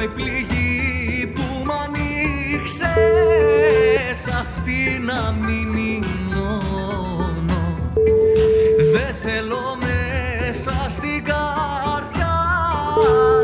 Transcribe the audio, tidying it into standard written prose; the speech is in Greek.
η πληγή που μ' ανοίξες αυτή να μείνει μόνο. Δεν θέλω μέσα στην καρδιά